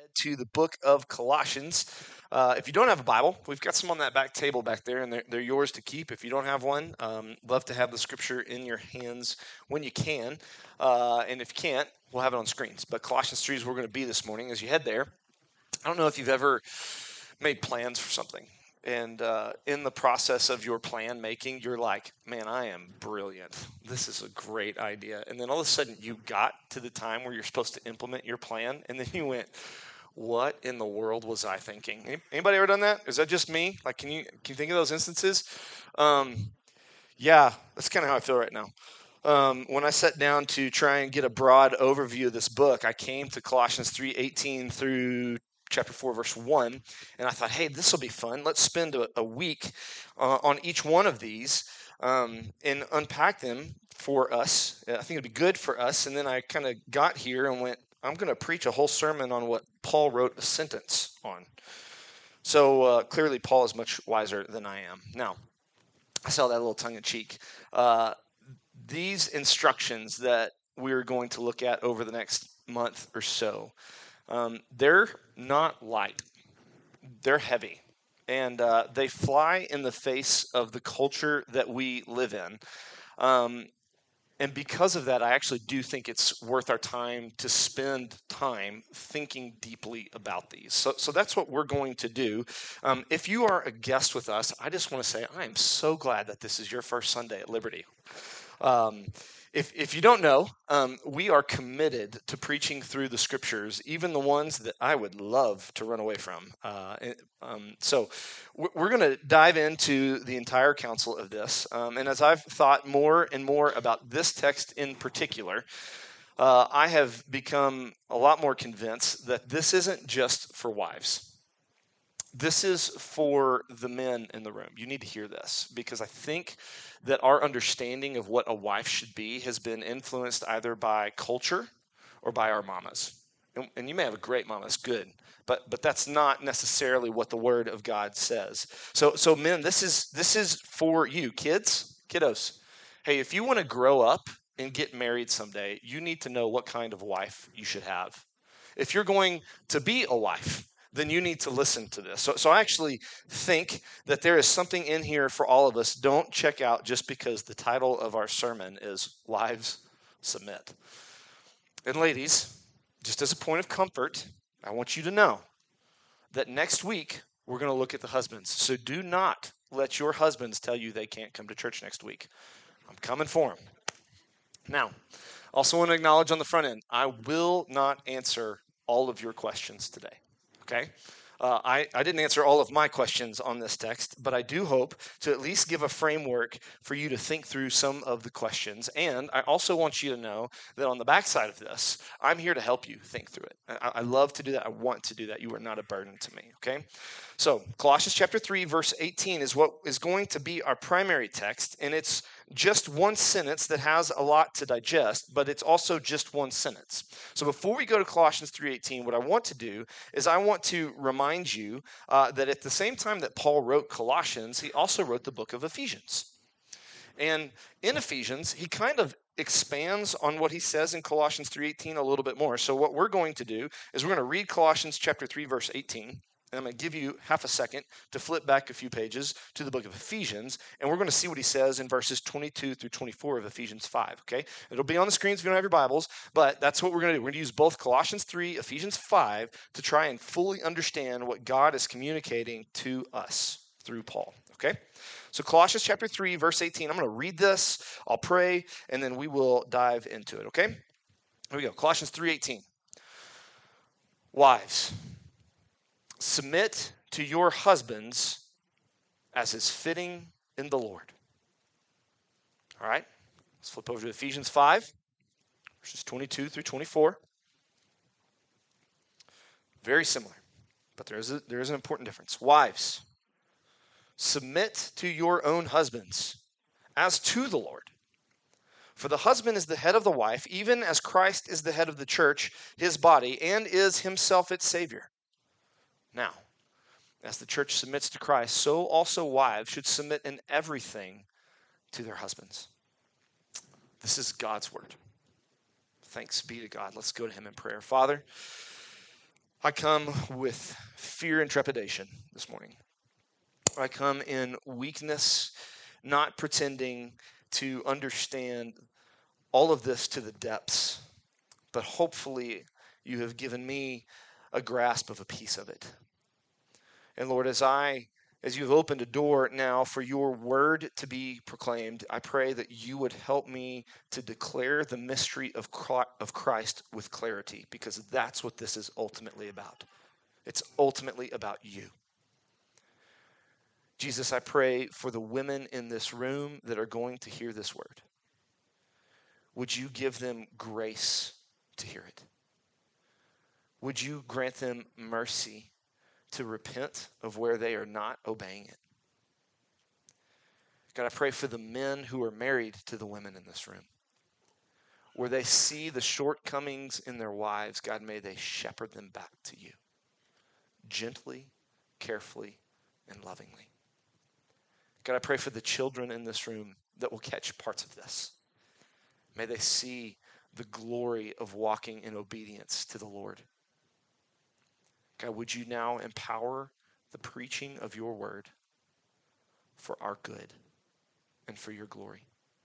to the book of Colossians. If you don't have a Bible, we've got some on that back table back there, and they're yours to keep. If you don't have one, love to have the scripture in your hands when you can. And if you can't, we'll have it on screens. But Colossians 3 is where we're going to be this morning. As you head there, I don't know if you've ever made plans for something. And in the process of your plan making, you're like, man, I am brilliant. This is a great idea. And then all of a sudden you got to the time where you're supposed to implement your plan. And then you went, what in the world was I thinking? Anybody ever done that? Is that just me? Like, can you think of those instances? Yeah, that's kind of how I feel right now. When I sat down to try and get a broad overview of this book, I came to Colossians 3:18 through chapter 4, verse 1, and I thought, hey, this will be fun. Let's spend a week on each one of these and unpack them for us. I think it'd be good for us. And then I kind of got here and went, I'm going to preach a whole sermon on what Paul wrote a sentence on. So clearly, Paul is much wiser than I am. Now, I saw that a little tongue-in-cheek. These instructions that we're going to look at over the next month or so, they're not light. They're heavy. And they fly in the face of the culture that we live in. And because of that, I actually do think it's worth our time to spend time thinking deeply about these. So that's what we're going to do. If you are a guest with us, I just want to say I am so glad that this is your first Sunday at Liberty. If you don't know, we are committed to preaching through the scriptures, even the ones that I would love to run away from. So we're going to dive into the entire counsel of this. And as I've thought more and more about this text in particular, I have become a lot more convinced that this isn't just for wives. This is for the men in the room. You need to hear this because I think that our understanding of what a wife should be has been influenced either by culture or by our mamas. And you may have a great mama, it's good, but that's not necessarily what the Word of God says. So men, this is for you, kiddos. Hey, if you want to grow up and get married someday, you need to know what kind of wife you should have. If you're going to be a wife, then you need to listen to this. So I actually think that there is something in here for all of us. Don't check out just because the title of our sermon is Wives Submit. And ladies, just as a point of comfort, I want you to know that next week we're going to look at the husbands. So do not let your husbands tell you they can't come to church next week. I'm coming for them. Now, also want to acknowledge on the front end, I will not answer all of your questions today. Okay? I didn't answer all of my questions on this text, but I do hope to at least give a framework for you to think through some of the questions. And I also want you to know that on the backside of this, I'm here to help you think through it. I love to do that. I want to do that. You are not a burden to me, okay? So Colossians chapter 3, verse 18 is what is going to be our primary text, and it's just one sentence that has a lot to digest, but it's also just one sentence. So before we go to Colossians 3:18, what I want to do is I want to remind you that at the same time that Paul wrote Colossians, he also wrote the book of Ephesians. And in Ephesians, he kind of expands on what he says in Colossians 3:18 a little bit more. So what we're going to do is we're going to read Colossians chapter 3, verse 18. And I'm going to give you half a second to flip back a few pages to the book of Ephesians, and we're going to see what he says in verses 22 through 24 of Ephesians 5, okay? It'll be on the screens if you don't have your Bibles, but that's what we're going to do. We're going to use both Colossians 3, Ephesians 5 to try and fully understand what God is communicating to us through Paul, okay? So Colossians chapter 3, verse 18, I'm going to read this, I'll pray, and then we will dive into it, okay? Here we go, Colossians 3:18. Wives, submit to your husbands as is fitting in the Lord. All right, let's flip over to Ephesians 5, verses 22 through 24. Very similar, but there is an important difference. Wives, submit to your own husbands as to the Lord. For the husband is the head of the wife, even as Christ is the head of the church, his body, and is himself its Savior. Now, as the church submits to Christ, so also wives should submit in everything to their husbands. This is God's word. Thanks be to God. Let's go to him in prayer. Father, I come with fear and trepidation this morning. I come in weakness, not pretending to understand all of this to the depths, but hopefully you have given me a grasp of a piece of it. And Lord, as you've opened a door now for your word to be proclaimed, I pray that you would help me to declare the mystery of Christ with clarity, because that's what this is ultimately about. It's ultimately about you. Jesus, I pray for the women in this room that are going to hear this word. Would you give them grace to hear it? Would you grant them mercy to repent of where they are not obeying it? God, I pray for the men who are married to the women in this room. Where they see the shortcomings in their wives, God, may they shepherd them back to you. Gently, carefully, and lovingly. God, I pray for the children in this room that will catch parts of this. May they see the glory of walking in obedience to the Lord. God, would you now empower the preaching of your word for our good and for your glory?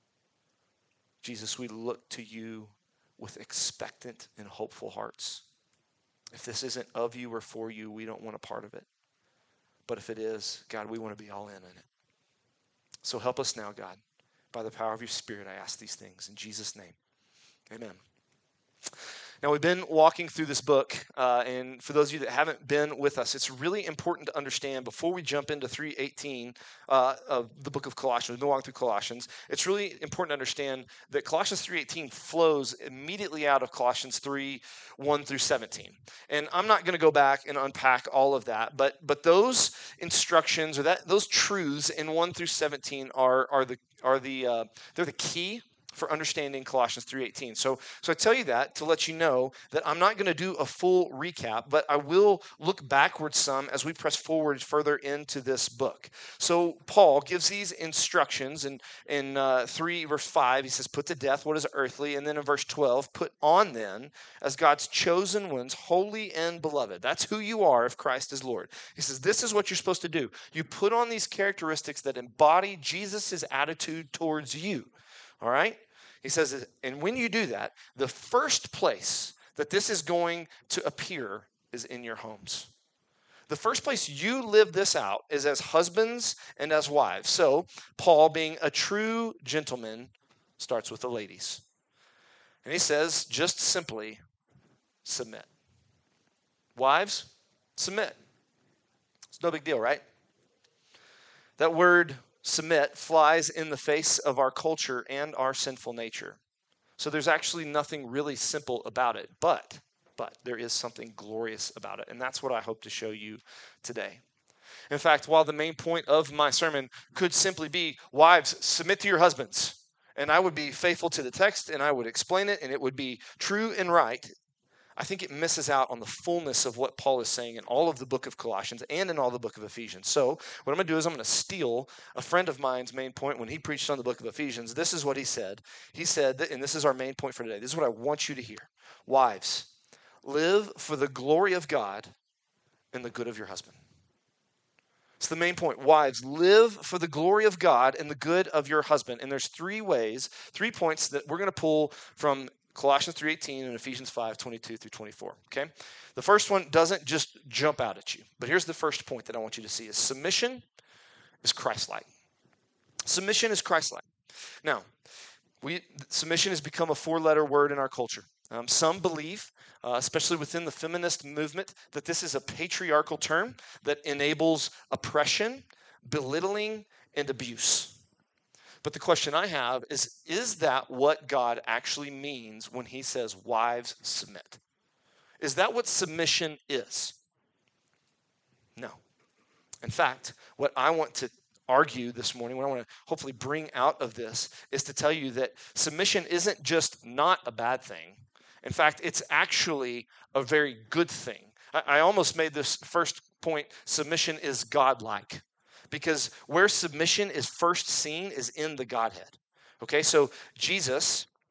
Jesus, we look to you with expectant and hopeful hearts. If this isn't of you or for you, we don't want a part of it. But if it is, God, we want to be all in it. So help us now, God. By the power of your Spirit, I ask these things in Jesus' name. Amen. Now, we've been walking through this book, and for those of you that haven't been with us, it's really important to understand before we jump into 3:18 of the book of Colossians. We've been walking through Colossians. It's really important to understand that Colossians 3:18 flows immediately out of Colossians 3:1 through 17. And I'm not going to go back and unpack all of that, but those instructions or those truths in 1 through 17 are the key for understanding Colossians 3:18. So I tell you that to let you know that I'm not going to do a full recap, but I will look backwards some as we press forward further into this book. So Paul gives these instructions in 3 verse 5. He says, put to death what is earthly. And then in verse 12, put on then as God's chosen ones, holy and beloved. That's who you are if Christ is Lord. He says, this is what you're supposed to do. You put on these characteristics that embody Jesus' attitude towards you. All right? He says, and when you do that, the first place that this is going to appear is in your homes. The first place you live this out is as husbands and as wives. So, Paul, being a true gentleman, starts with the ladies. And he says, just simply, submit. Wives, submit. It's no big deal, right? That word submit flies in the face of our culture and our sinful nature. So there's actually nothing really simple about it, but there is something glorious about it, and that's what I hope to show you today. In fact, while the main point of my sermon could simply be, wives, submit to your husbands, and I would be faithful to the text, and I would explain it, and it would be true and right, I think it misses out on the fullness of what Paul is saying in all of the book of Colossians and in all the book of Ephesians. So what I'm going to do is I'm going to steal a friend of mine's main point when he preached on the book of Ephesians. This is what he said. He said, that, and this is our main point for today. This is what I want you to hear. Wives, live for the glory of God and the good of your husband. It's the main point. Wives, live for the glory of God and the good of your husband. And there's 3 points that we're going to pull from Colossians 3:18 and Ephesians 5:22 through 24, okay? The first one doesn't just jump out at you, but here's the first point that I want you to see is submission is Christ-like. Submission is Christ-like. Now, submission has become a 4-letter word in our culture. Some believe, especially within the feminist movement, that this is a patriarchal term that enables oppression, belittling, and abuse. But the question I have is that what God actually means when he says, wives, submit? Is that what submission is? No. In fact, what I want to argue this morning, what I want to hopefully bring out of this, is to tell you that submission isn't just not a bad thing. In fact, it's actually a very good thing. I almost made this first point, submission is godlike. Because where submission is first seen is in the Godhead. Okay, so Jesus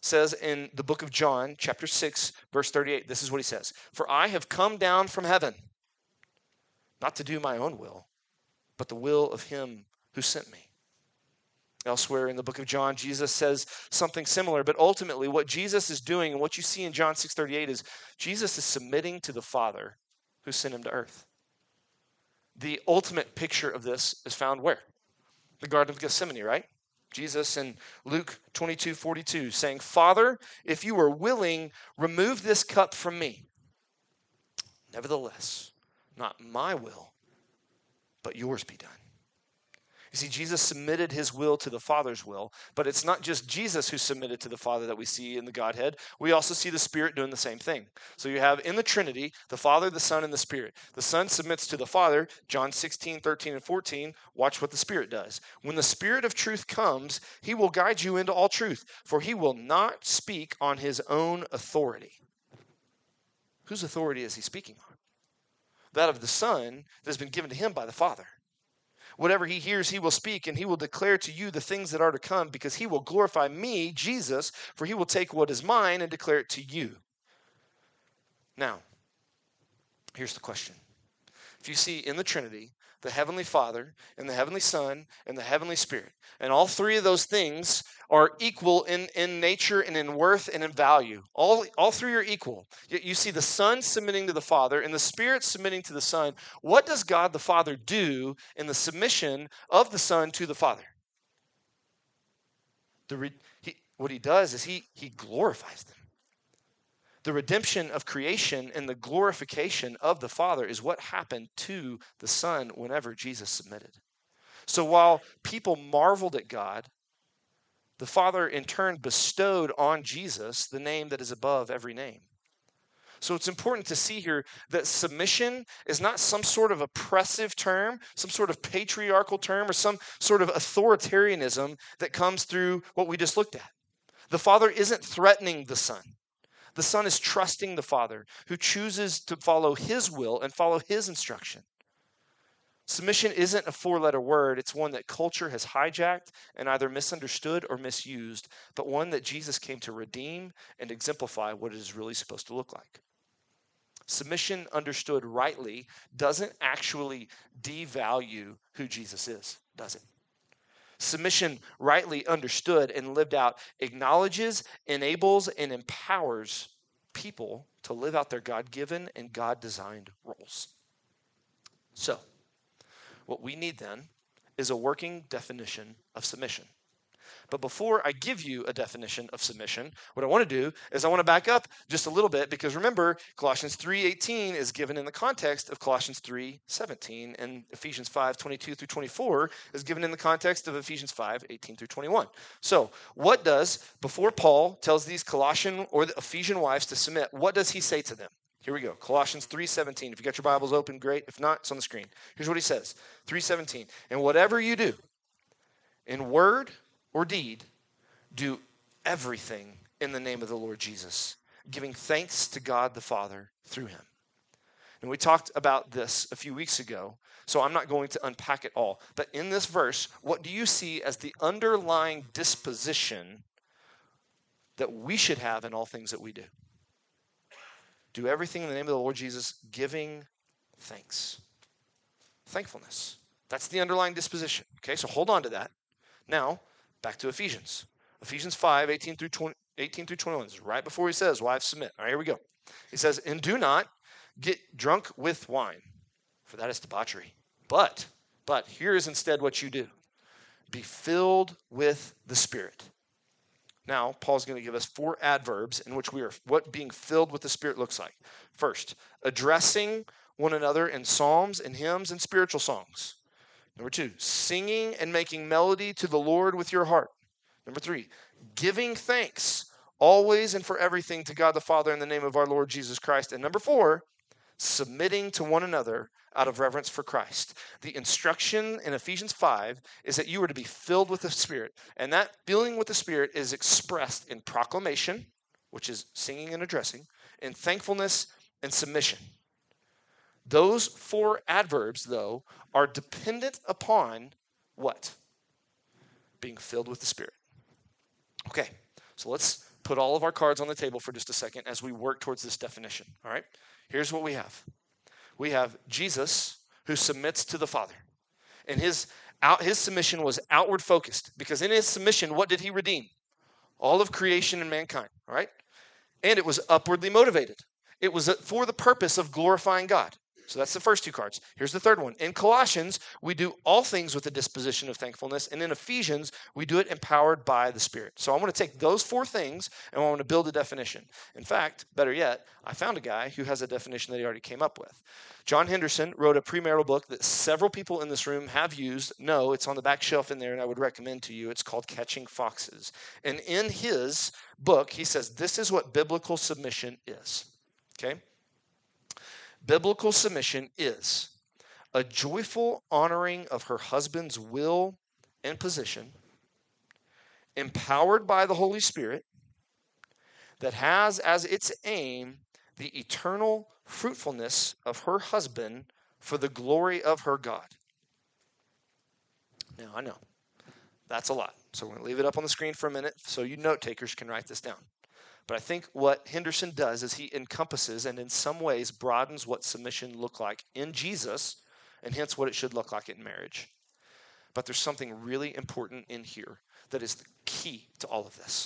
says in the book of John, chapter 6, verse 38, this is what he says. For I have come down from heaven, not to do my own will, but the will of him who sent me. Elsewhere in the book of John, Jesus says something similar, but ultimately what Jesus is doing and what you see in John 6:38 is Jesus is submitting to the Father who sent him to earth. The ultimate picture of this is found where? The Garden of Gethsemane, right? Jesus in Luke 22:42 saying, Father, if you are willing, remove this cup from me. Nevertheless, not my will, but yours be done. You see, Jesus submitted his will to the Father's will, but it's not just Jesus who submitted to the Father that we see in the Godhead. We also see the Spirit doing the same thing. So you have in the Trinity, the Father, the Son, and the Spirit. The Son submits to the Father, John 16, 13, and 14. Watch what the Spirit does. When the Spirit of truth comes, he will guide you into all truth, for he will not speak on his own authority. Whose authority is he speaking on? That of the Son that has been given to him by the Father. Whatever he hears, he will speak, and he will declare to you the things that are to come, because he will glorify me, Jesus, for he will take what is mine and declare it to you. Now, here's the question. If you see in the Trinity, the Heavenly Father and the Heavenly Son and the Heavenly Spirit, and all three of those things are equal in nature and in worth and in value. All three are equal. Yet you see the Son submitting to the Father and the Spirit submitting to the Son. What does God the Father do in the submission of the Son to the Father? What he does is he glorifies them. The redemption of creation and the glorification of the Father is what happened to the Son whenever Jesus submitted. So while people marveled at God, the Father in turn bestowed on Jesus the name that is above every name. So it's important to see here that submission is not some sort of oppressive term, some sort of patriarchal term, or some sort of authoritarianism that comes through what we just looked at. The Father isn't threatening the Son. The Son is trusting the Father, who chooses to follow his will and follow his instruction. Submission isn't a four-letter word. It's one that culture has hijacked and either misunderstood or misused, but one that Jesus came to redeem and exemplify what it is really supposed to look like. Submission, understood rightly, doesn't actually devalue who Jesus is, does it? Submission, rightly understood and lived out, acknowledges, enables, and empowers people to live out their God-given and God-designed roles. So, what we need then is a working definition of submission. But before I give you a definition of submission, what I want to do is I want to back up just a little bit, because remember, Colossians 3:18 is given in the context of Colossians 3:17, and Ephesians 5:22 through 24 is given in the context of Ephesians 5:18 through 21. So what does, before Paul tells these Colossian or the Ephesian wives to submit, what does he say to them? Here we go, Colossians 3:17. If you got your Bibles open, great. If not, it's on the screen. Here's what he says, 3:17. And whatever you do, in word or deed, do everything in the name of the Lord Jesus, giving thanks to God the Father through him. And we talked about this a few weeks ago, so I'm not going to unpack it all. But in this verse, what do you see as the underlying disposition that we should have in all things that we do? Do everything in the name of the Lord Jesus, giving thanks. Thankfulness. That's the underlying disposition. Okay, so hold on to that. Now, back to Ephesians. Ephesians 5:18 through 21. This is right before he says, wives submit. All right, here we go. He says, and do not get drunk with wine, for that is debauchery. But here is instead what you do. Be filled with the Spirit. Now, Paul's going to give us 4 adverbs in which what being filled with the Spirit looks like. First, addressing one another in psalms and hymns and spiritual songs. Number 2, singing and making melody to the Lord with your heart. Number 3, giving thanks always and for everything to God the Father in the name of our Lord Jesus Christ. And number 4, submitting to one another out of reverence for Christ. The instruction in Ephesians 5 is that you are to be filled with the Spirit. And that filling with the Spirit is expressed in proclamation, which is singing and addressing, in thankfulness and submission. Those 4 adverbs, though, are dependent upon what? Being filled with the Spirit. Okay, so let's put all of our cards on the table for just a second as we work towards this definition, all right? Here's what we have. We have Jesus who submits to the Father. And his submission was outward focused because in his submission, what did he redeem? All of creation and mankind, all right? And it was upwardly motivated. It was for the purpose of glorifying God. So that's the first two cards. Here's the third one. In Colossians, we do all things with a disposition of thankfulness. And in Ephesians, we do it empowered by the Spirit. So I want to take those four things and I want to build a definition. In fact, better yet, I found a guy who has a definition that he already came up with. John Henderson wrote a premarital book that several people in this room have used. No, it's on the back shelf in there, and I would recommend to you. It's called Catching Foxes. And in his book, he says, this is what biblical submission is. Okay? Biblical submission is a joyful honoring of her husband's will and position, empowered by the Holy Spirit, that has as its aim the eternal fruitfulness of her husband for the glory of her God. Now, I know that's a lot, so we're going to leave it up on the screen for a minute so you note takers can write this down. But I think what Henderson does is he encompasses and in some ways broadens what submission looked like in Jesus and hence what it should look like in marriage. But there's something really important in here that is the key to all of this.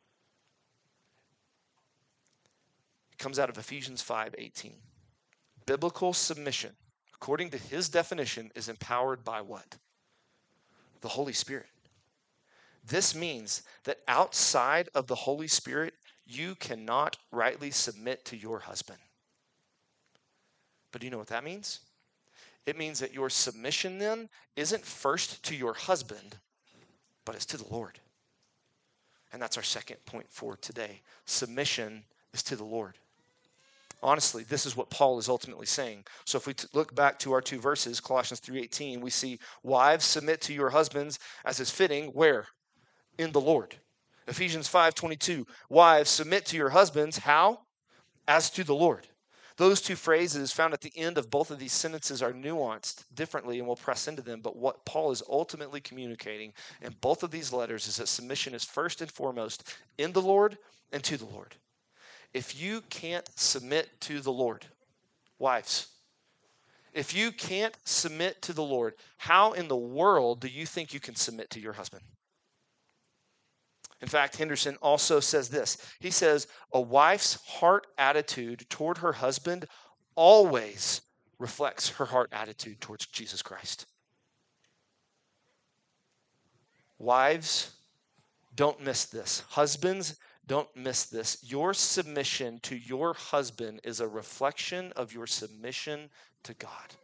It comes out of Ephesians 5:18. Biblical submission, according to his definition, is empowered by what? The Holy Spirit. This means that outside of the Holy Spirit, you cannot rightly submit to your husband. But do you know what that means? It means that your submission then isn't first to your husband, but it's to the Lord. And that's our second point for today. Submission is to the Lord. Honestly, this is what Paul is ultimately saying. So if we look back to our two verses, Colossians 3:18, we see, wives, submit to your husbands as is fitting, where? In the Lord. Ephesians 5:22, wives, submit to your husbands, how? As to the Lord. Those two phrases found at the end of both of these sentences are nuanced differently, and we'll press into them. But what Paul is ultimately communicating in both of these letters is that submission is first and foremost in the Lord and to the Lord. If you can't submit to the Lord, wives, if you can't submit to the Lord, how in the world do you think you can submit to your husband? In fact, Henderson also says this. He says, a wife's heart attitude toward her husband always reflects her heart attitude towards Jesus Christ. Wives, don't miss this. Husbands, don't miss this. Your submission to your husband is a reflection of your submission to God.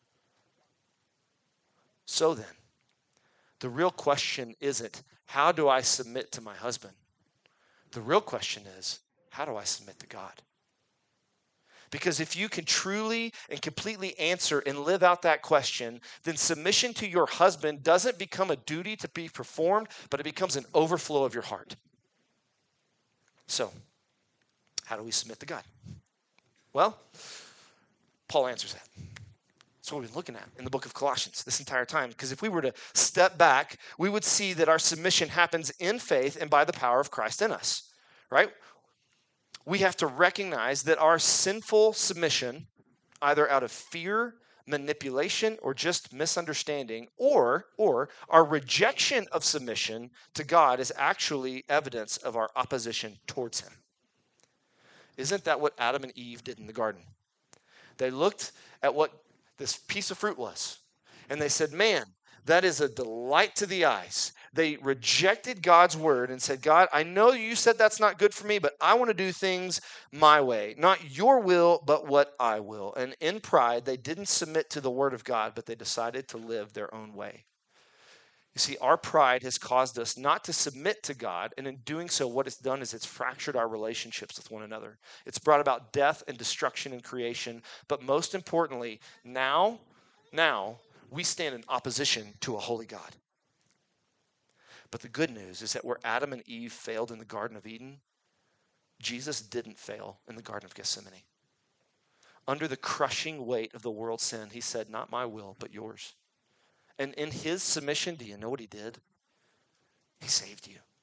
So then, the real question isn't, how do I submit to my husband? The real question is, how do I submit to God? Because if you can truly and completely answer and live out that question, then submission to your husband doesn't become a duty to be performed, but it becomes an overflow of your heart. So, how do we submit to God? Well, Paul answers that. That's what we've been looking at in the book of Colossians this entire time. Because if we were to step back, we would see that our submission happens in faith and by the power of Christ in us, right? We have to recognize that our sinful submission, either out of fear, manipulation, or just misunderstanding, or our rejection of submission to God is actually evidence of our opposition towards him. Isn't that what Adam and Eve did in the garden? They looked at what this piece of fruit was, and they said, man, that is a delight to the eyes. They rejected God's word and said, God, I know you said that's not good for me, but I want to do things my way. Not your will, but what I will. And in pride, they didn't submit to the word of God, but they decided to live their own way. You see, our pride has caused us not to submit to God, and in doing so, what it's done is it's fractured our relationships with one another. It's brought about death and destruction in creation, but most importantly, now, we stand in opposition to a holy God. But the good news is that where Adam and Eve failed in the Garden of Eden, Jesus didn't fail in the Garden of Gethsemane. Under the crushing weight of the world's sin, he said, not my will, but yours. And in his submission, do you know what he did? He saved you.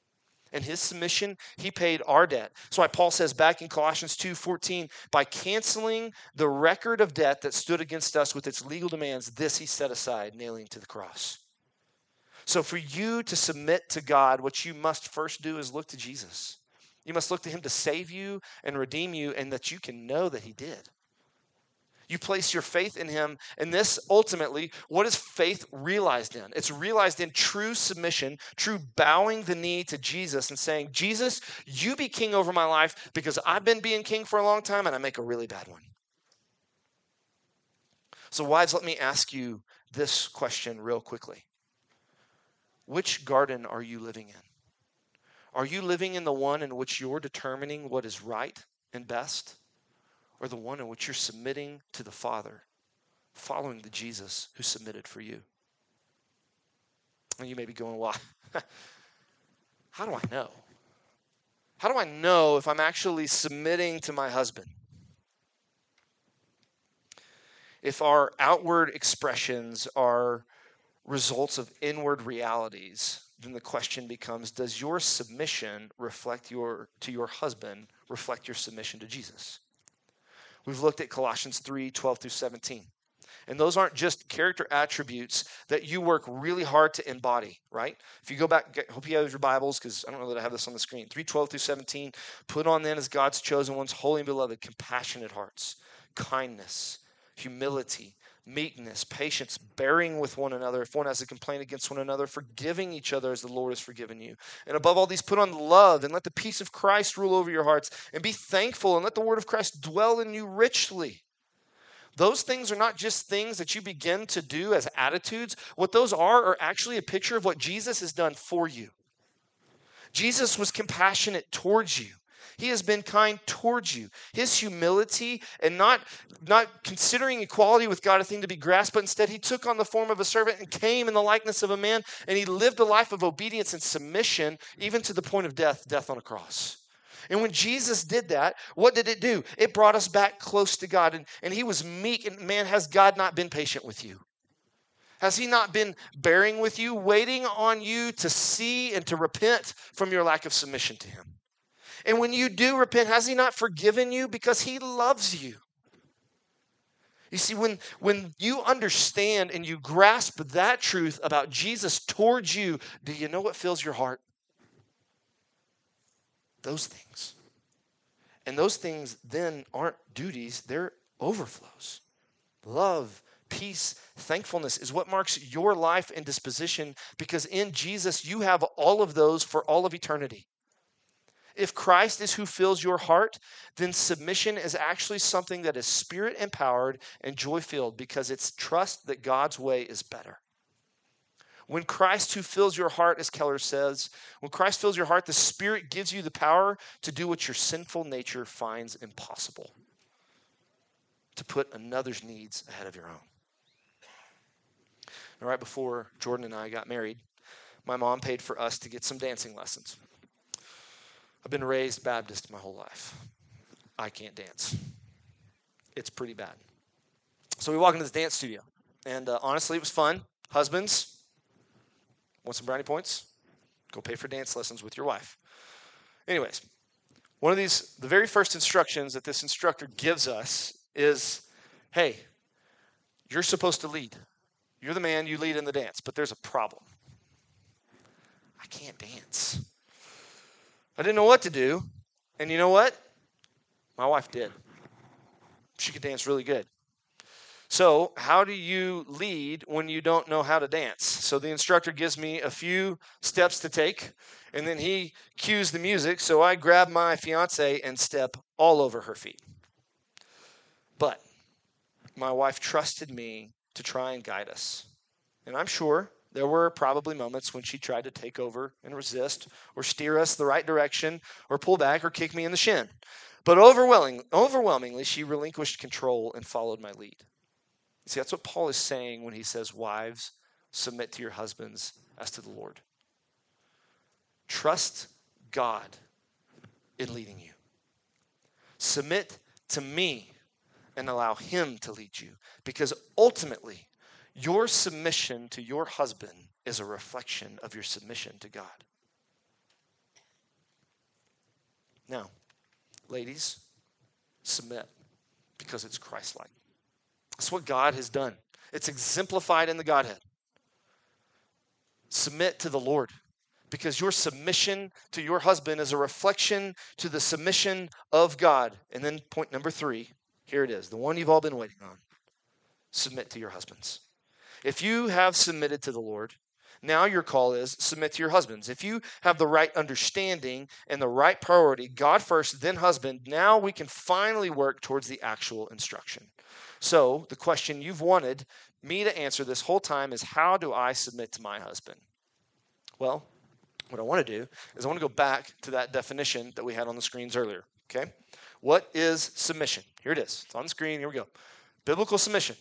And his submission, he paid our debt. That's why Paul says back in Colossians 2:14, by canceling the record of debt that stood against us with its legal demands, this he set aside, nailing to the cross. So for you to submit to God, what you must first do is look to Jesus. You must look to him to save you and redeem you, and that you can know that he did. You place your faith in him, and this ultimately, what is faith realized in? It's realized in true submission, true bowing the knee to Jesus and saying, Jesus, you be king over my life because I've been being king for a long time and I make a really bad one. So wives, let me ask you this question real quickly. Which garden are you living in? Are you living in the one in which you're determining what is right and best? Or the one in which you're submitting to the Father, following the Jesus who submitted for you? And you may be going, well, how do I know? How do I know if I'm actually submitting to my husband? If our outward expressions are results of inward realities, then the question becomes, does your submission to your husband reflect your submission to Jesus? We've looked at Colossians 3:12 through 17. And those aren't just character attributes that you work really hard to embody, right? If you go back, hope you have your Bibles, because I don't know that I have this on the screen. 3:12 through 17. Put on then as God's chosen ones, holy and beloved, compassionate hearts, kindness, humility, meekness, patience, bearing with one another. If one has a complaint against one another, forgiving each other as the Lord has forgiven you. And above all these, put on love, and let the peace of Christ rule over your hearts. And be thankful, and let the word of Christ dwell in you richly. Those things are not just things that you begin to do as attitudes. What those are actually a picture of what Jesus has done for you. Jesus was compassionate towards you. He has been kind towards you. His humility and not considering equality with God a thing to be grasped, but instead he took on the form of a servant and came in the likeness of a man, and he lived a life of obedience and submission, even to the point of death on a cross. And when Jesus did that, what did it do? It brought us back close to God, and he was meek. And man, has God not been patient with you? Has he not been bearing with you, waiting on you to see and to repent from your lack of submission to him? And when you do repent, has he not forgiven you? Because he loves you. You see, when you understand and you grasp that truth about Jesus towards you, do you know what fills your heart? Those things. And those things then aren't duties, they're overflows. Love, peace, thankfulness is what marks your life and disposition, because in Jesus you have all of those for all of eternity. If Christ is who fills your heart, then submission is actually something that is spirit empowered and joy filled, because it's trust that God's way is better. When Christ who fills your heart, as Keller says, when Christ fills your heart, the Spirit gives you the power to do what your sinful nature finds impossible, to put another's needs ahead of your own. And right before Jordan and I got married, my mom paid for us to get some dancing lessons. I've been raised Baptist my whole life. I can't dance. It's pretty bad. So we walk into this dance studio, and honestly, it was fun. Husbands, want some brownie points? Go pay for dance lessons with your wife. Anyways, the very first instructions that this instructor gives us is, hey, you're supposed to lead. You're the man, you lead in the dance, but there's a problem. I can't dance. I didn't know what to do, and you know what? My wife did. She could dance really good. So how do you lead when you don't know how to dance? So the instructor gives me a few steps to take, and then he cues the music. So I grab my fiance and step all over her feet. But my wife trusted me to try and guide us. And I'm sure there were probably moments when she tried to take over and resist, or steer us the right direction, or pull back, or kick me in the shin. But overwhelmingly, she relinquished control and followed my lead. See, that's what Paul is saying when he says, wives, submit to your husbands as to the Lord. Trust God in leading you. Submit to me and allow him to lead you, because ultimately, your submission to your husband is a reflection of your submission to God. Now, ladies, submit because it's Christ-like. That's what God has done. It's exemplified in the Godhead. Submit to the Lord because your submission to your husband is a reflection to the submission of God. And then point number 3, here it is, the one you've all been waiting on. Submit to your husbands. If you have submitted to the Lord, now your call is submit to your husbands. If you have the right understanding and the right priority, God first, then husband, now we can finally work towards the actual instruction. So the question you've wanted me to answer this whole time is, how do I submit to my husband? Well, what I want to do is I want to go back to that definition that we had on the screens earlier, okay? What is submission? Here it is. It's on the screen. Here we go. Biblical submission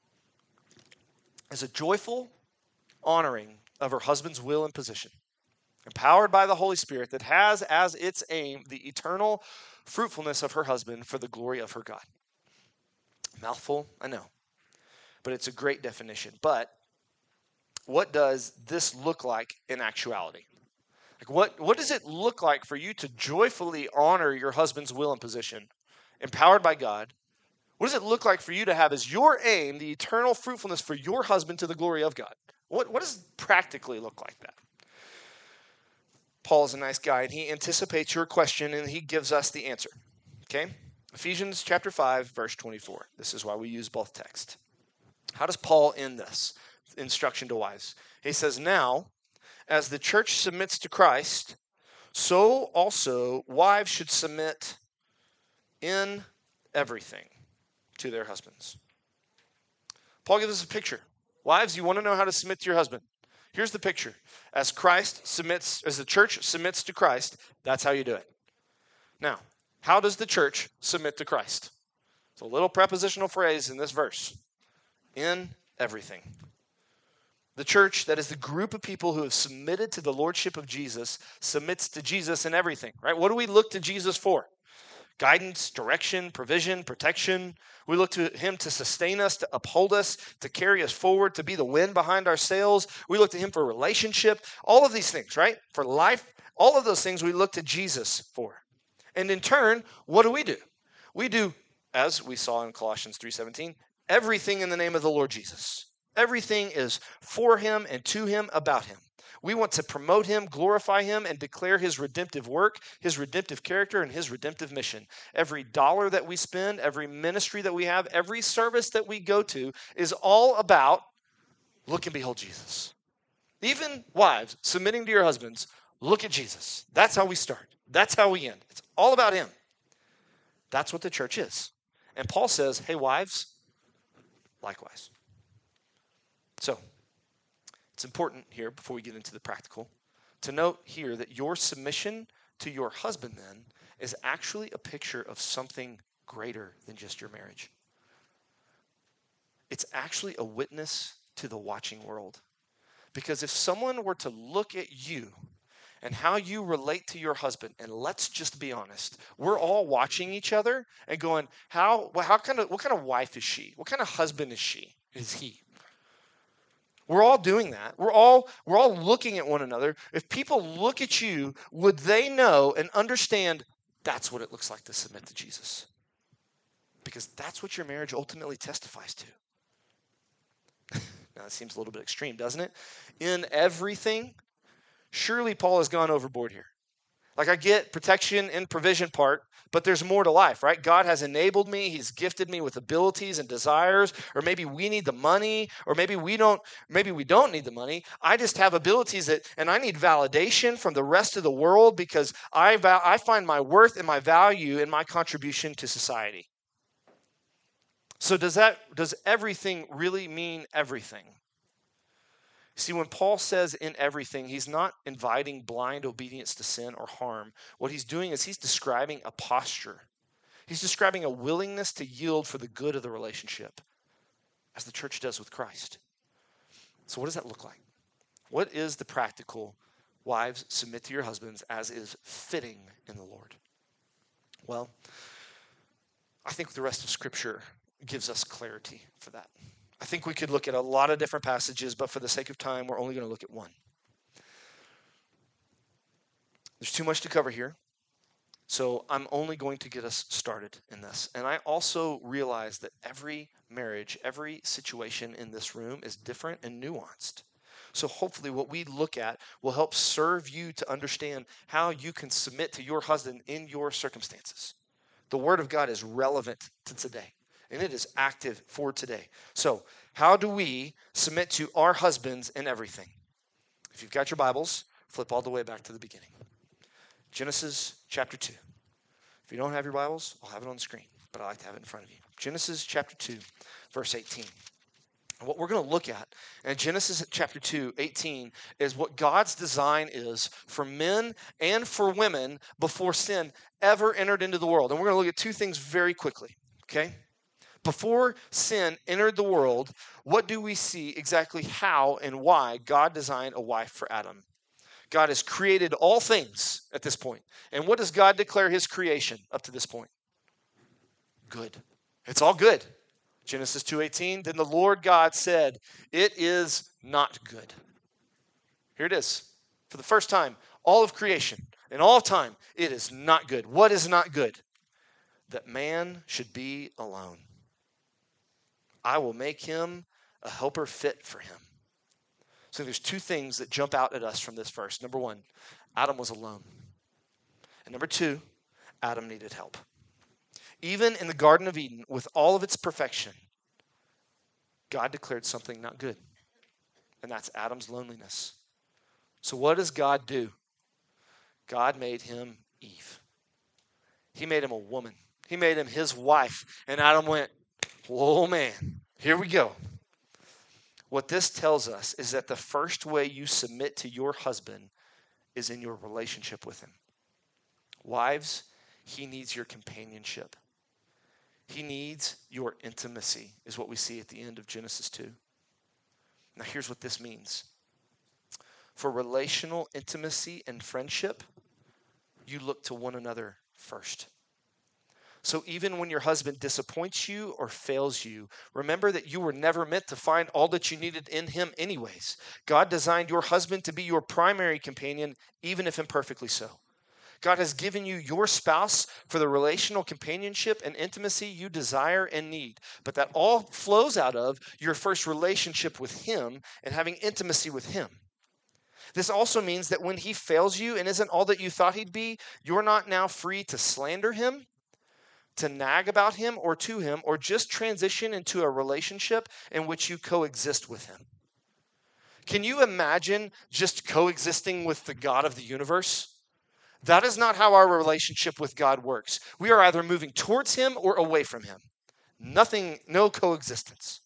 is a joyful honoring of her husband's will and position, empowered by the Holy Spirit, that has as its aim the eternal fruitfulness of her husband for the glory of her God. Mouthful, I know, but it's a great definition. But what does this look like in actuality? Like what does it look like for you to joyfully honor your husband's will and position, empowered by God? What does it look like for you to have as your aim the eternal fruitfulness for your husband to the glory of God? What does it practically look like that? Paul is a nice guy, and he anticipates your question, and he gives us the answer. Okay? Ephesians chapter 5, verse 24. This is why we use both texts. How does Paul end this instruction to wives? He says, now, as the church submits to Christ, so also wives should submit in everything to their husbands. Paul gives us a picture. Wives, you want to know how to submit to your husband. Here's the picture. As the church submits to Christ, that's how you do it. Now, how does the church submit to Christ? It's a little prepositional phrase in this verse. In everything. The church, that is the group of people who have submitted to the lordship of Jesus, submits to Jesus in everything, right? What do we look to Jesus for? Guidance, direction, provision, protection. We look to him to sustain us, to uphold us, to carry us forward, to be the wind behind our sails. We look to him for relationship, all of these things, right? For life, all of those things we look to Jesus for. And in turn, what do? We do, as we saw in Colossians 3:17, everything in the name of the Lord Jesus. Everything is for him and to him, about him. We want to promote him, glorify him, and declare his redemptive work, his redemptive character, and his redemptive mission. Every dollar that we spend, every ministry that we have, every service that we go to is all about look and behold Jesus. Even wives submitting to your husbands, look at Jesus. That's how we start. That's how we end. It's all about him. That's what the church is. And Paul says, hey, wives, likewise. So, it's important here, before we get into the practical, to note here that your submission to your husband then is actually a picture of something greater than just your marriage. It's actually a witness to the watching world. Because if someone were to look at you and how you relate to your husband, and let's just be honest, we're all watching each other and going, what kind of wife is she? What kind of husband is he? We're all doing that. We're all looking at one another. If people look at you, would they know and understand that's what it looks like to submit to Jesus? Because that's what your marriage ultimately testifies to. Now, that seems a little bit extreme, doesn't it? In everything, surely Paul has gone overboard here. Like, I get protection and provision part, but there's more to life, right? God has enabled me. He's gifted me with abilities and desires, or maybe we need the money, or maybe we don't need the money. I just have abilities and I need validation from the rest of the world because I find my worth and my value in my contribution to society. So does everything really mean everything? See, when Paul says in everything, he's not inviting blind obedience to sin or harm. What he's doing is he's describing a posture. He's describing a willingness to yield for the good of the relationship, as the church does with Christ. So what does that look like? What is the practical, wives, submit to your husbands as is fitting in the Lord? Well, I think the rest of Scripture gives us clarity for that. I think we could look at a lot of different passages, but for the sake of time, we're only going to look at one. There's too much to cover here. So I'm only going to get us started in this. And I also realize that every marriage, every situation in this room is different and nuanced. So hopefully what we look at will help serve you to understand how you can submit to your husband in your circumstances. The Word of God is relevant to today, and it is active for today. So how do we submit to our husbands in everything? If you've got your Bibles, flip all the way back to the beginning. Genesis chapter 2. If you don't have your Bibles, I'll have it on the screen, but I like to have it in front of you. Genesis chapter 2, verse 18. And what we're going to look at in Genesis chapter 2, 18, is what God's design is for men and for women before sin ever entered into the world. And we're going to look at two things very quickly, okay? Before sin entered the world, what do we see exactly how and why God designed a wife for Adam? God has created all things at this point. And what does God declare his creation up to this point? Good. It's all good. Genesis 2:18, then the Lord God said, it is not good. Here it is. For the first time, all of creation, in all of time, it is not good. What is not good? That man should be alone. I will make him a helper fit for him. So there's two things that jump out at us from this verse. Number one, Adam was alone. And number two, Adam needed help. Even in the Garden of Eden, with all of its perfection, God declared something not good, and that's Adam's loneliness. So what does God do? God made him Eve. He made him a woman. He made him his wife. And Adam went, whoa, man, here we go. What this tells us is that the first way you submit to your husband is in your relationship with him. Wives, he needs your companionship. He needs your intimacy, is what we see at the end of Genesis 2. Now, here's what this means. For relational intimacy and friendship, you look to one another first. So even when your husband disappoints you or fails you, remember that you were never meant to find all that you needed in him anyways. God designed your husband to be your primary companion, even if imperfectly so. God has given you your spouse for the relational companionship and intimacy you desire and need. But that all flows out of your first relationship with him and having intimacy with him. This also means that when he fails you and isn't all that you thought he'd be, you're not now free to slander him, to nag about him or to him, or just transition into a relationship in which you coexist with him. Can you imagine just coexisting with the God of the universe? That is not how our relationship with God works. We are either moving towards him or away from him. Nothing, no coexistence.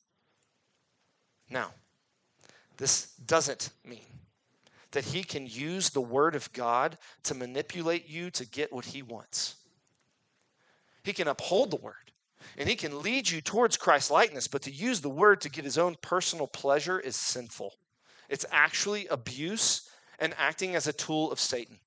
Now, this doesn't mean that he can use the word of God to manipulate you to get what he wants. He can uphold the word, and he can lead you towards Christ's likeness, but to use the word to get his own personal pleasure is sinful. It's actually abuse and acting as a tool of Satan.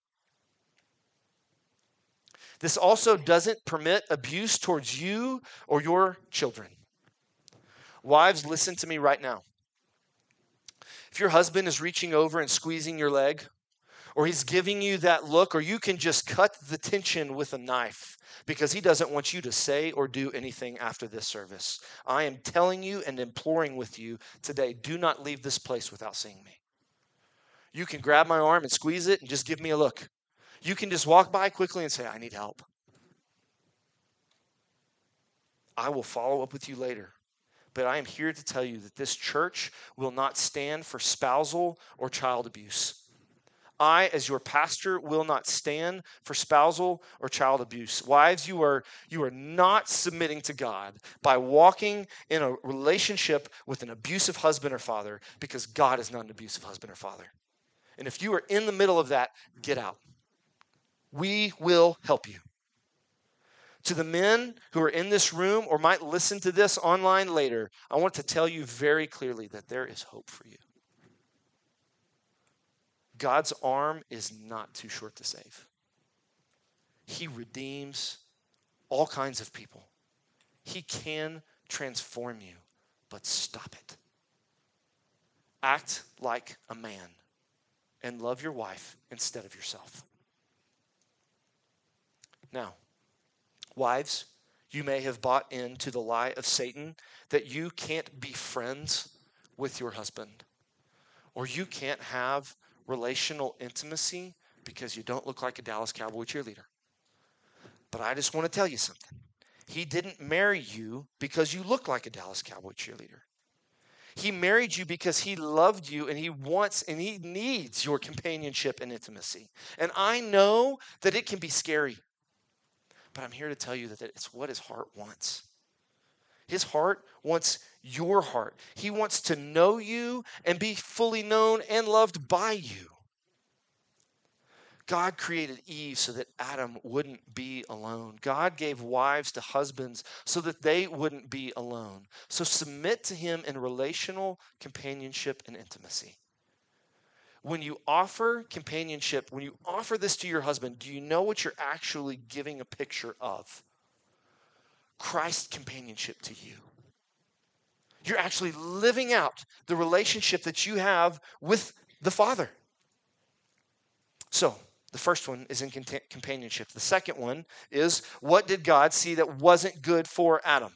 This also doesn't permit abuse towards you or your children. Wives, listen to me right now. If your husband is reaching over and squeezing your leg, or he's giving you that look, or you can just cut the tension with a knife because he doesn't want you to say or do anything after this service, I am telling you and imploring with you today, do not leave this place without seeing me. You can grab my arm and squeeze it and just give me a look. You can just walk by quickly and say, I need help. I will follow up with you later. But I am here to tell you that this church will not stand for spousal or child abuse. I, as your pastor, will not stand for spousal or child abuse. Wives, you are not submitting to God by walking in a relationship with an abusive husband or father, because God is not an abusive husband or father. And if you are in the middle of that, get out. We will help you. To the men who are in this room or might listen to this online later, I want to tell you very clearly that there is hope for you. God's arm is not too short to save. He redeems all kinds of people. He can transform you, but stop it. Act like a man and love your wife instead of yourself. Now, wives, you may have bought into the lie of Satan that you can't be friends with your husband, or you can't have relational intimacy because you don't look like a Dallas Cowboy cheerleader. But I just want to tell you something. He didn't marry you because you look like a Dallas Cowboy cheerleader. He married you because he loved you and he wants and he needs your companionship and intimacy. And I know that it can be scary, but I'm here to tell you that it's what his heart wants. His heart wants your heart. He wants to know you and be fully known and loved by you. God created Eve so that Adam wouldn't be alone. God gave wives to husbands so that they wouldn't be alone. So submit to him in relational companionship and intimacy. When you offer companionship, when you offer this to your husband, do you know what you're actually giving a picture of? Christ's companionship to you. You're actually living out the relationship that you have with the Father. So, the first one is in companionship. The second one is, what did God see that wasn't good for Adam?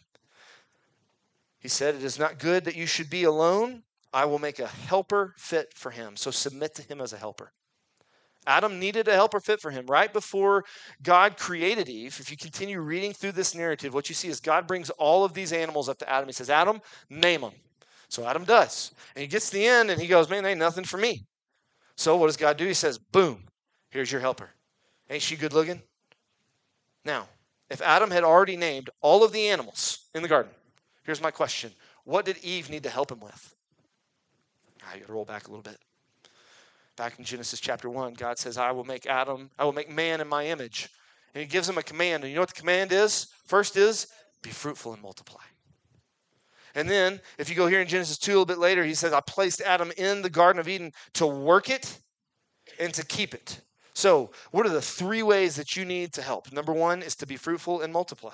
He said, it is not good that you should be alone. I will make a helper fit for him. So submit to him as a helper. Adam needed a helper fit for him. Right before God created Eve, if you continue reading through this narrative, what you see is God brings all of these animals up to Adam. He says, Adam, name them. So Adam does. And he gets to the end and he goes, man, they ain't nothing for me. So what does God do? He says, boom, here's your helper. Ain't she good looking? Now, if Adam had already named all of the animals in the garden, here's my question. What did Eve need to help him with? You got to roll back a little bit. Back in Genesis chapter 1, God says, I will make man in my image. And he gives him a command. And you know what the command is? First is, be fruitful and multiply. And then, if you go here in Genesis 2 a little bit later, he says, I placed Adam in the Garden of Eden to work it and to keep it. So, what are the three ways that you need to help? Number one is to be fruitful and multiply.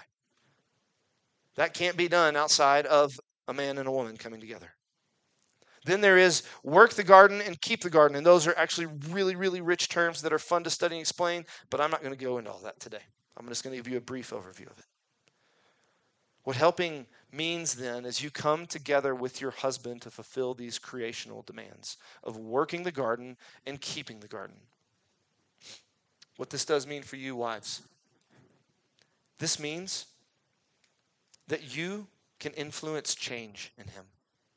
That can't be done outside of a man and a woman coming together. Then there is work the garden and keep the garden. And those are actually really, really rich terms that are fun to study and explain, but I'm not going to go into all that today. I'm just going to give you a brief overview of it. What helping means then is you come together with your husband to fulfill these creational demands of working the garden and keeping the garden. What this does mean for you, wives, this means that you can influence change in him.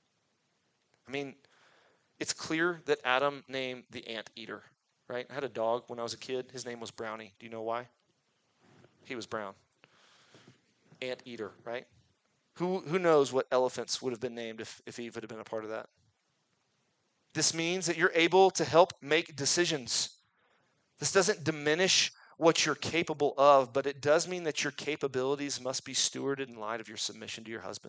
I mean, it's clear that Adam named the anteater, right? I had a dog when I was a kid. His name was Brownie. Do you know why? He was brown. Anteater, right? Who knows what elephants would have been named if Eve had been a part of that? This means that you're able to help make decisions. This doesn't diminish what you're capable of, but it does mean that your capabilities must be stewarded in light of your submission to your husband.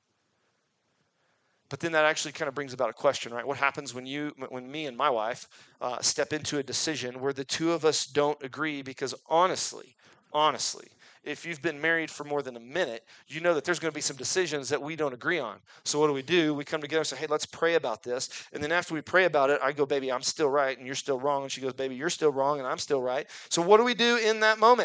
But then that actually kind of brings about a question, right? What happens when me and my wife step into a decision where the two of us don't agree? Because honestly, if you've been married for more than a minute, you know that there's going to be some decisions that we don't agree on. So what do? We come together and say, hey, let's pray about this. And then after we pray about it, I go, baby, I'm still right and you're still wrong. And she goes, baby, you're still wrong and I'm still right. So what do we do in that moment?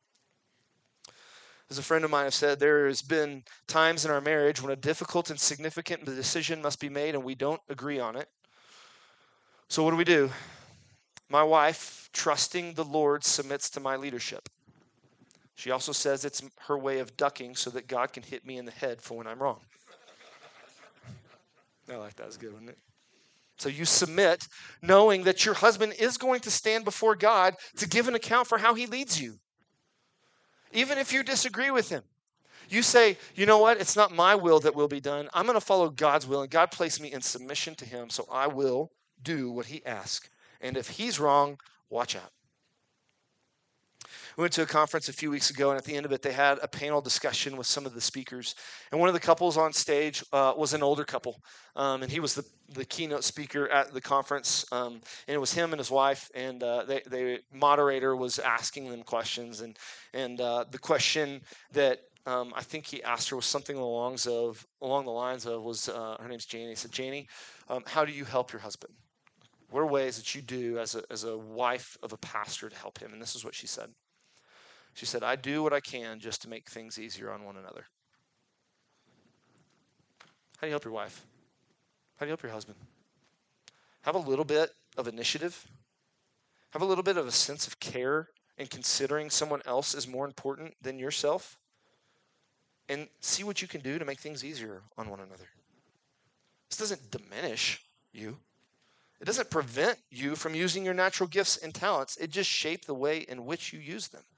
As a friend of mine has said, there has been times in our marriage when a difficult and significant decision must be made and we don't agree on it. So what do? My wife, trusting the Lord, submits to my leadership. She also says it's her way of ducking so that God can hit me in the head for when I'm wrong. I like that. It's good, wasn't it? So you submit knowing that your husband is going to stand before God to give an account for how he leads you. Even if you disagree with him. You say, you know what? It's not my will that will be done. I'm going to follow God's will, and God placed me in submission to him, so I will do what he asks. And if he's wrong, watch out. We went to a conference a few weeks ago, and at the end of it, they had a panel discussion with some of the speakers. And one of the couples on stage was an older couple, and he was the keynote speaker at the conference. And it was him and his wife, and the moderator was asking them questions. And the question that I think he asked her was something along the lines of was her name's Janie. He said, Janie, how do you help your husband? What are ways that you do as a wife of a pastor to help him? And this is what she said. She said, I do what I can just to make things easier on one another. How do you help your wife? How do you help your husband? Have a little bit of initiative. Have a little bit of a sense of care and considering someone else is more important than yourself. And see what you can do to make things easier on one another. This doesn't diminish you. It doesn't prevent you from using your natural gifts and talents. It just shapes the way in which you use them.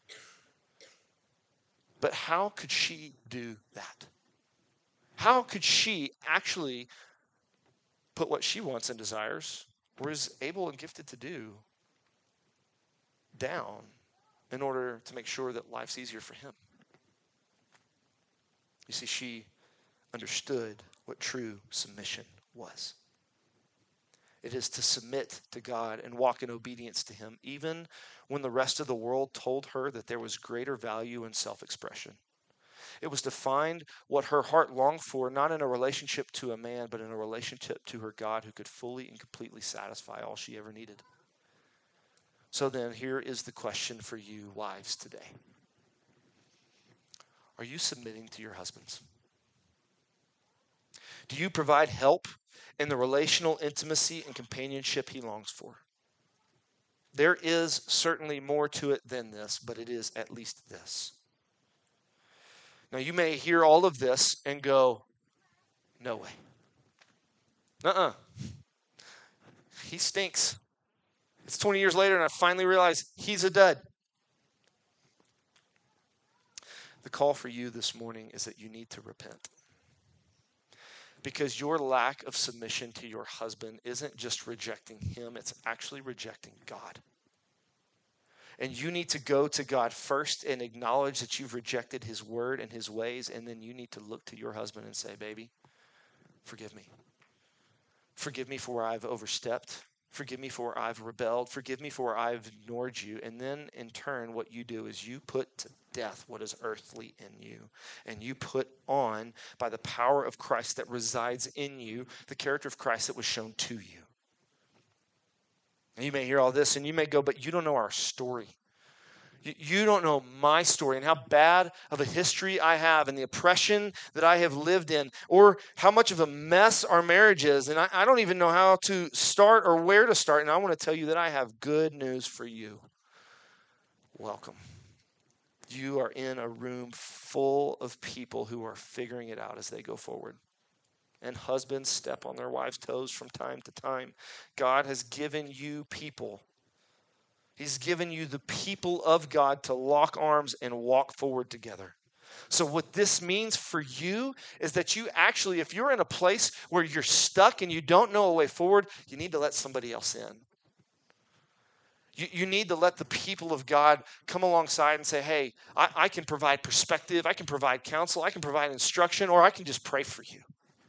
But how could she do that? How could she actually put what she wants and desires, or is able and gifted to do, down in order to make sure that life's easier for him? You see, she understood what true submission was. It is to submit to God and walk in obedience to him, even when the rest of the world told her that there was greater value in self-expression. It was to find what her heart longed for, not in a relationship to a man, but in a relationship to her God who could fully and completely satisfy all she ever needed. So then, here is the question for you, wives, today. Are you submitting to your husbands? Do you provide help in the relational intimacy and companionship he longs for? There is certainly more to it than this, but it is at least this. Now, you may hear all of this and go, no way. He stinks. It's 20 years later, and I finally realize he's a dud. The call for you this morning is that you need to repent. Because your lack of submission to your husband isn't just rejecting him, it's actually rejecting God. And you need to go to God first and acknowledge that you've rejected his word and his ways, and then you need to look to your husband and say, baby, forgive me. Forgive me for where I've overstepped. Forgive me for where I've rebelled. Forgive me for where I've ignored you. And then in turn, what you do is you put to death what is earthly in you. And you put on, by the power of Christ that resides in you, the character of Christ that was shown to you. And you may hear all this and you may go, but you don't know our story. You don't know my story and how bad of a history I have and the oppression that I have lived in, or how much of a mess our marriage is. And I don't even know how to start or where to start. And I want to tell you that I have good news for you. Welcome. You are in a room full of people who are figuring it out as they go forward. And husbands step on their wives' toes from time to time. God has given you people. He's given you the people of God to lock arms and walk forward together. So what this means for you is that you actually, if you're in a place where you're stuck and you don't know a way forward, you need to let somebody else in. You need to let the people of God come alongside and say, hey, I can provide perspective, I can provide counsel, I can provide instruction, or I can just pray for you.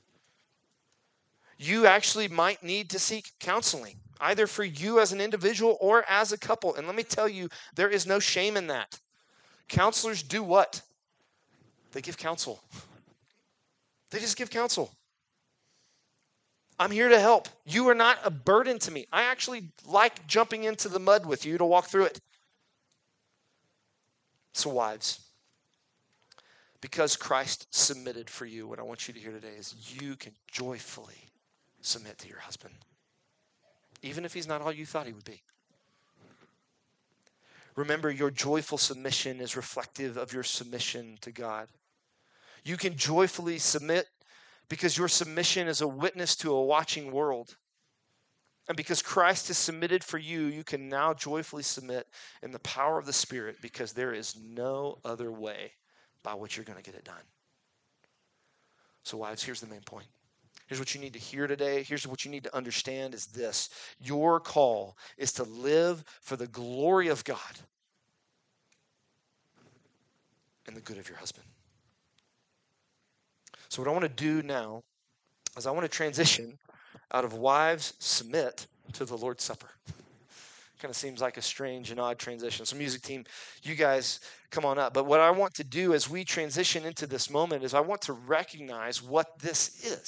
You actually might need to seek counseling, either for you as an individual or as a couple. And let me tell you, there is no shame in that. Counselors do what? They give counsel. They just give counsel. I'm here to help. You are not a burden to me. I actually like jumping into the mud with you to walk through it. So wives, because Christ submitted for you, what I want you to hear today is you can joyfully submit to your husband, even if he's not all you thought he would be. Remember, your joyful submission is reflective of your submission to God. You can joyfully submit because your submission is a witness to a watching world. And because Christ has submitted for you, you can now joyfully submit in the power of the Spirit, because there is no other way by which you're going to get it done. So wives, here's the main point. Here's what you need to hear today. Here's what you need to understand is this. Your call is to live for the glory of God and the good of your husband. So what I want to do now is I want to transition out of wives submit to the Lord's Supper. Kind of seems like a strange and odd transition. So music team, you guys come on up. But what I want to do as we transition into this moment is I want to recognize what this is.